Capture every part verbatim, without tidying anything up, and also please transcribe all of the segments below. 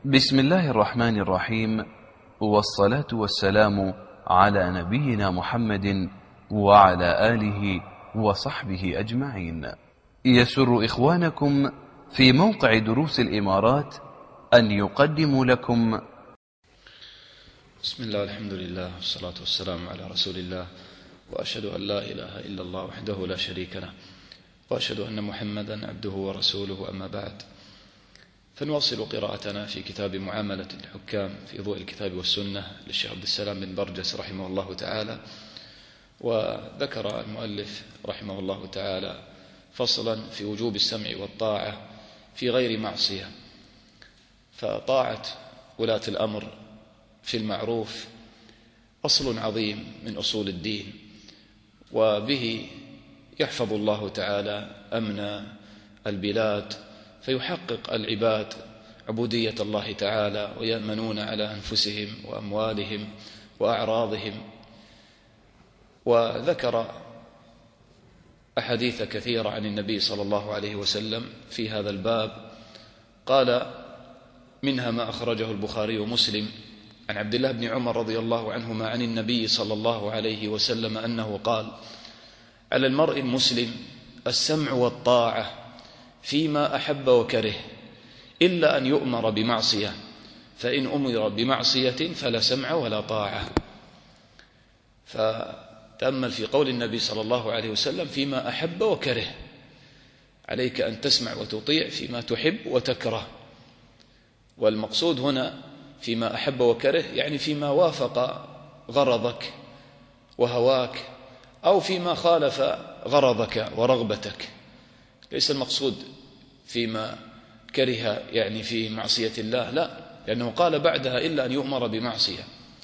بسم الله الرحمن الرحيم، والصلاة والسلام على نبينا محمد وعلى آله وصحبه أجمعين. يسر إخوانكم في موقع دروس الإمارات أن يقدموا لكم بسم الله والحمد لله والصلاة والسلام على رسول الله، وأشهد أن لا إله إلا الله وحده لا شريك له، وأشهد أن محمدا عبده ورسوله، أما بعد، فنواصل قراءتنا في كتاب معاملة الحكام في ضوء الكتاب والسنة للشيخ عبد السلام بن برجس رحمه الله تعالى. وذكر المؤلف رحمه الله تعالى فصلا في وجوب السمع والطاعة في غير معصية. فطاعة ولاة الأمر في المعروف أصل عظيم من أصول الدين، وبه يحفظ الله تعالى أمن البلاد، فيحقق العباد عبودية الله تعالى ويأمنون على أنفسهم وأموالهم وأعراضهم. وذكر أحاديث كثيرة عن النبي صلى الله عليه وسلم في هذا الباب، قال منها ما أخرجه البخاري ومسلم عن عبد الله بن عمر رضي الله عنهما عن النبي صلى الله عليه وسلم أنه قال: على المرء المسلم السمع والطاعة فيما أحب وكره، إلا أن يؤمر بمعصية، فإن أمر بمعصية فلا سمع ولا طاعة. فتأمل في قول النبي صلى الله عليه وسلم فيما أحب وكره، عليك أن تسمع وتطيع فيما تحب وتكره. والمقصود هنا فيما أحب وكره يعني فيما وافق غرضك وهواك، أو فيما خالف غرضك ورغبتك. ليس المقصود فيما كره يعني في معصية الله، لا، لأنه قال بعدها إلا أن يؤمر بمعصية.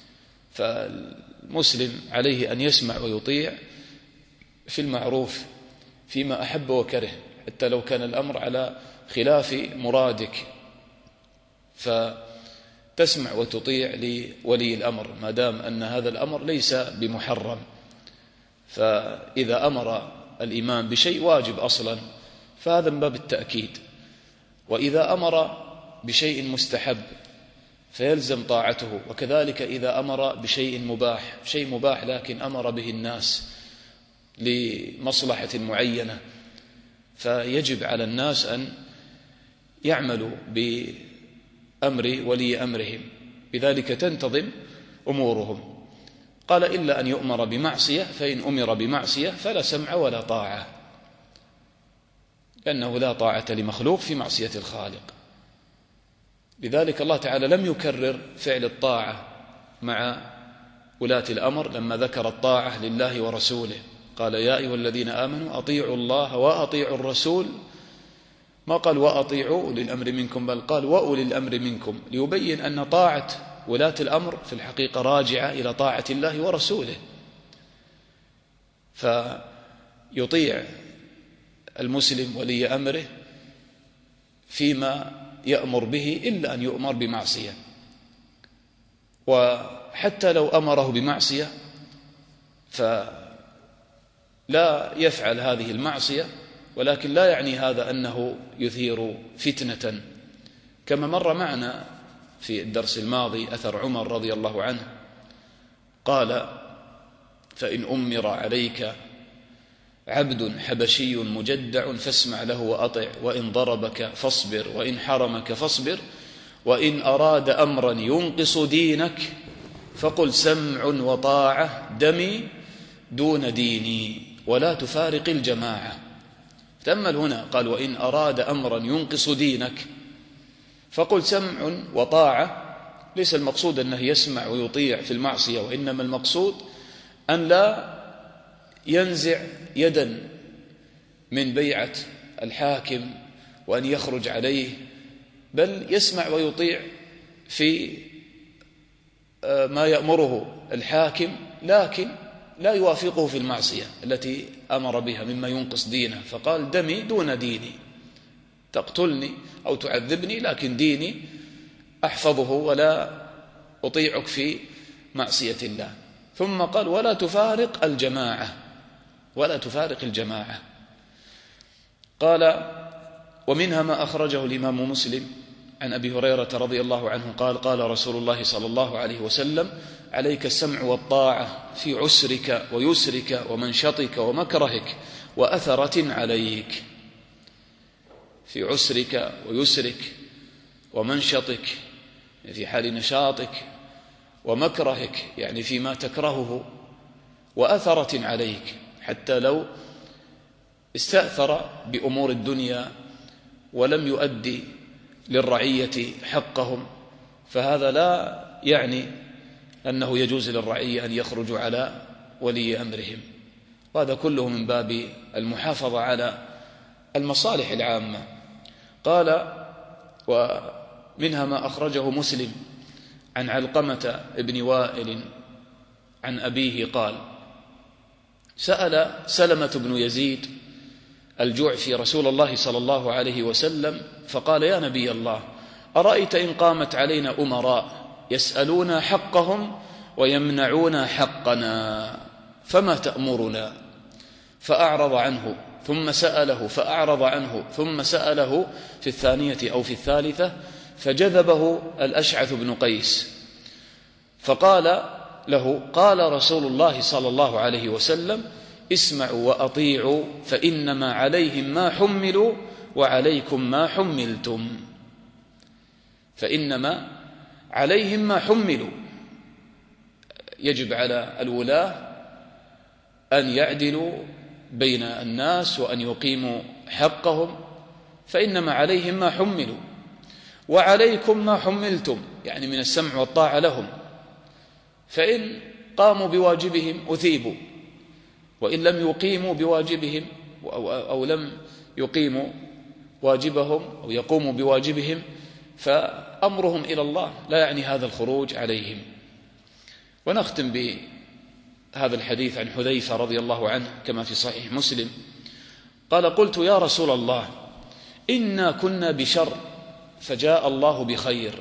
فالمسلم عليه أن يسمع ويطيع في المعروف فيما أحب وكره، حتى لو كان الأمر على خلاف مرادك، فتسمع وتطيع لولي الأمر ما دام أن هذا الأمر ليس بمحرم. فإذا أمر الإمام بشيء واجب أصلا فهذا من باب التأكيد، وإذا أمر بشيء مستحب فيلزم طاعته، وكذلك إذا أمر بشيء مباح، شيء مباح لكن أمر به الناس لمصلحة معينة، فيجب على الناس أن يعملوا بأمر ولي أمرهم، بذلك تنتظم أمورهم. قال إلا أن يؤمر بمعصية، فإن أمر بمعصية فلا سمع ولا طاعة، لأنه لا طاعة لمخلوق في معصية الخالق. لذلك الله تعالى لم يكرر فعل الطاعة مع ولاة الأمر لما ذكر الطاعة لله ورسوله، قال يا أيها الذين آمنوا أطيعوا الله وأطيعوا الرسول، ما قال وأطيعوا أولي الأمر منكم، بل قال وأولي الأمر منكم، ليبين أن طاعة ولاة الأمر في الحقيقة راجعة إلى طاعة الله ورسوله. فيطيع المسلم ولي أمره فيما يأمر به إلا أن يؤمر بمعصية. وحتى لو أمره بمعصية فلا يفعل هذه المعصية، ولكن لا يعني هذا أنه يثير فتنة، كما مر معنا في الدرس الماضي أثر عمر رضي الله عنه قال: فإن أمر عليك عبد حبشي مجدع فاسمع له وأطع، وإن ضربك فاصبر، وإن حرمك فاصبر، وإن أراد أمرا ينقص دينك فقل سمع وطاعة دمي دون ديني ولا تفارق الجماعة. تأمل هنا، قال وإن أراد أمرا ينقص دينك فقل سمع وطاعة. ليس المقصود أنه يسمع ويطيع في المعصية، وإنما المقصود أن لا ينزع يدا من بيعة الحاكم وأن يخرج عليه، بل يسمع ويطيع في ما يأمره الحاكم، لكن لا يوافقه في المعصية التي أمر بها مما ينقص دينه. فقال دمي دون ديني، تقتلني أو تعذبني لكن ديني أحفظه ولا أطيعك في معصية الله. ثم قال ولا تفارق الجماعة، ولا تفارق الجماعة. قال ومنها ما أخرجه الإمام مسلم عن أبي هريرة رضي الله عنه قال قال رسول الله صلى الله عليه وسلم: عليك السمع والطاعة في عسرك ويسرك ومنشطك ومكرهك وأثرة عليك. في عسرك ويسرك ومنشطك، في حال نشاطك، ومكرهك يعني فيما تكرهه، وأثرة عليك، حتى لو استأثر بأمور الدنيا ولم يؤدي للرعية حقهم، فهذا لا يعني أنه يجوز للرعية أن يخرجوا على ولي أمرهم، وهذا كله من باب المحافظة على المصالح العامة. قال: ومنها ما أخرجه مسلم عن علقمة ابن وائل عن أبيه قال: سأل سلمة بن يزيد الجعفي رسول الله صلى الله عليه وسلم فقال: يا نبي الله، أرأيت إن قامت علينا أمراء يسألون حقهم ويمنعون حقنا فما تأمرنا؟ فأعرض عنه ثم سأله فأعرض عنه ثم سأله في الثانية أو في الثالثة، فجذبه الأشعث بن قيس فقال له: قال رسول الله صلى الله عليه وسلم: اسمعوا وأطيعوا فإنما عليهم ما حملوا وعليكم ما حملتم. فإنما عليهم ما حملوا، يجب على الولاة أن يعدلوا بين الناس وأن يقيموا حقهم، فإنما عليهم ما حملوا وعليكم ما حملتم، يعني من السمع والطاعة لهم، فإن قاموا بواجبهم أثيبوا، وإن لم يقيموا بواجبهم أو, أو لم يقيموا واجبهم أو يقوموا بواجبهم فأمرهم إلى الله، لا يعني هذا الخروج عليهم. ونختم بهذا الحديث عن حذيفة رضي الله عنه كما في صحيح مسلم قال: قلت يا رسول الله، إنا كنا بشر فجاء الله بخير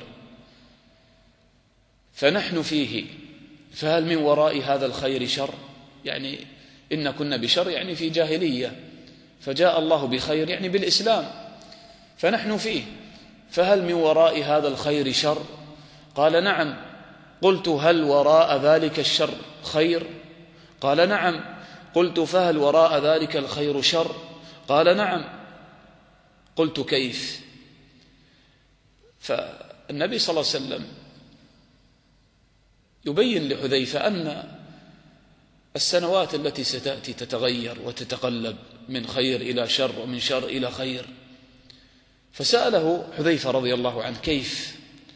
فنحن فيه، فهل من وراء هذا الخير شر؟ يعني إن كنا بشر يعني في جاهلية، فجاء الله بخير يعني بالإسلام، فنحن فيه، فهل من وراء هذا الخير شر؟ قال: نعم. قلت: هل وراء ذلك الشر خير؟ قال: نعم. قلت: فهل وراء ذلك الخير شر؟ قال: نعم. قلت: كيف؟ فالنبي صلى الله عليه وسلم يبين لحذيفة أن السنوات التي ستأتي تتغير وتتقلب من خير إلى شر ومن شر إلى خير، فسأله حذيفة رضي الله عنه: كيف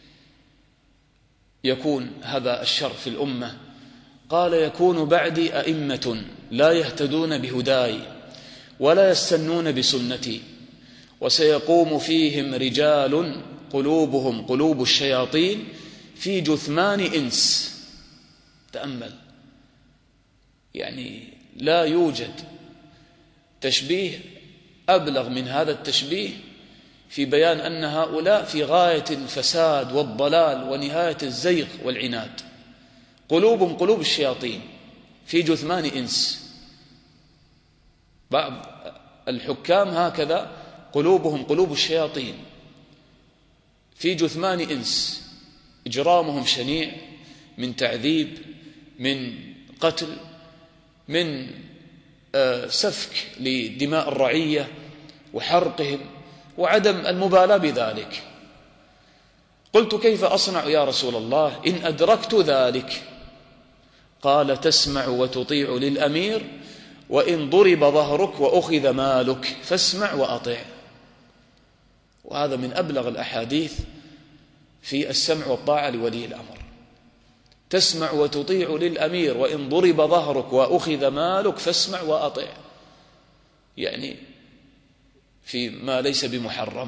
يكون هذا الشر في الأمة؟ قال: يكون بعدي أئمة لا يهتدون بهداي ولا يستنون بسنتي، وسيقوم فيهم رجال قلوبهم قلوب الشياطين في جثمان إنس. تأمل، يعني لا يوجد تشبيه أبلغ من هذا التشبيه في بيان أن هؤلاء في غاية الفساد والضلال ونهاية الزيغ والعناد. قلوبهم قلوب الشياطين في جثمان إنس. بعض الحكام هكذا، قلوبهم قلوب الشياطين في جثمان إنس، إجرامهم شنيع من تعذيب، من قتل، من سفك لدماء الرعية وحرقهم وعدم المبالاة بذلك. قلت: كيف أصنع يا رسول الله إن أدركت ذلك؟ قال: تسمع وتطيع للأمير، وإن ضرب ظهرك وأخذ مالك فاسمع وأطع. وهذا من أبلغ الأحاديث في السمع والطاعة لولي الأمر. تسمع وتطيع للأمير، وإن ضرب ظهرك وأخذ مالك فاسمع وأطع، يعني في ما ليس بمحرم.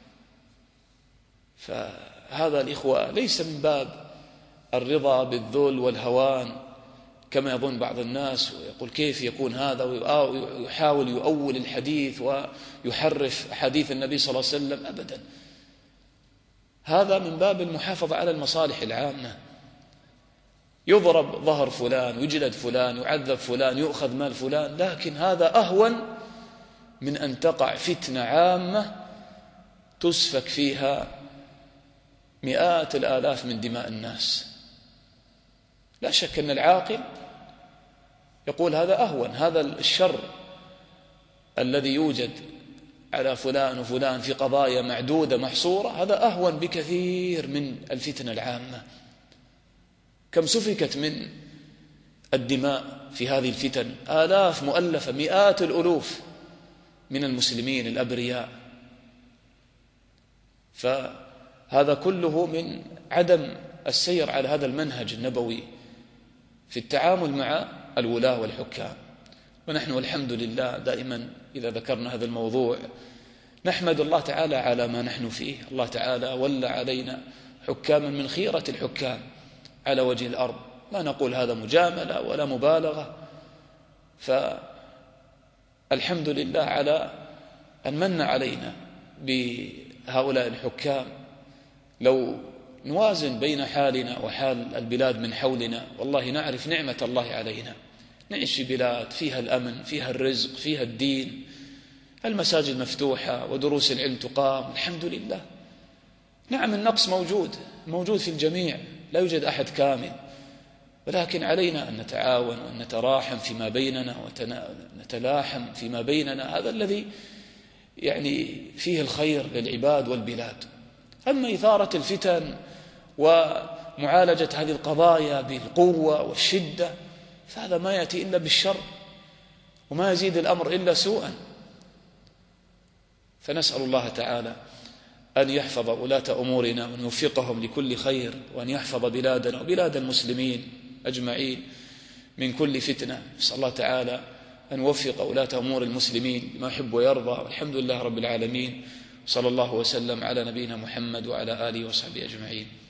فهذا الإخوة ليس من باب الرضا بالذل والهوان كما يظن بعض الناس، ويقول كيف يكون هذا، ويحاول يؤول الحديث ويحرف حديث النبي صلى الله عليه وسلم. أبدا، هذا من باب المحافظة على المصالح العامة. يضرب ظهر فلان، يجلد فلان، يعذب فلان، يؤخذ مال فلان، لكن هذا أهون من أن تقع فتنة عامة تسفك فيها مئات الآلاف من دماء الناس. لا شك أن العاقل يقول هذا أهون، هذا الشر الذي يوجد على فلان وفلان في قضايا معدودة محصورة هذا أهون بكثير من الفتنة العامة. كم سفكت من الدماء في هذه الفتن، آلاف مؤلفة، مئات الألوف من المسلمين الأبرياء. فهذا كله من عدم السير على هذا المنهج النبوي في التعامل مع الولاة والحكام. ونحن والحمد لله دائما إذا ذكرنا هذا الموضوع نحمد الله تعالى على ما نحن فيه. الله تعالى ولى علينا حكاما من خيرة الحكام على وجه الأرض، لا نقول هذا مجاملة ولا مبالغة، فالحمد لله على أن من علينا بهؤلاء الحكام. لو نوازن بين حالنا وحال البلاد من حولنا والله نعرف نعمة الله علينا. نعيش في بلاد فيها الأمن، فيها الرزق، فيها الدين، المساجد مفتوحة ودروس العلم تقام، الحمد لله. نعم النقص موجود موجود في الجميع، لا يوجد أحد كامل، ولكن علينا أن نتعاون وأن نتراحم فيما بيننا ونتلاحم فيما بيننا. هذا الذي يعني فيه الخير للعباد والبلاد. أما إثارة الفتن ومعالجة هذه القضايا بالقوة والشدة فهذا ما يأتي إلا بالشر وما يزيد الأمر إلا سوءا. فنسأل الله تعالى أن يحفظ ولاة أمورنا وأن يوفقهم لكل خير، وأن يحفظ بلادنا وبلاد المسلمين أجمعين من كل فتنة. نسأل الله تعالى أن يوفق ولاة أمور المسلمين ما يحب ويرضى، والحمد لله رب العالمين. صلى الله وسلم على نبينا محمد وعلى آله وصحبه أجمعين.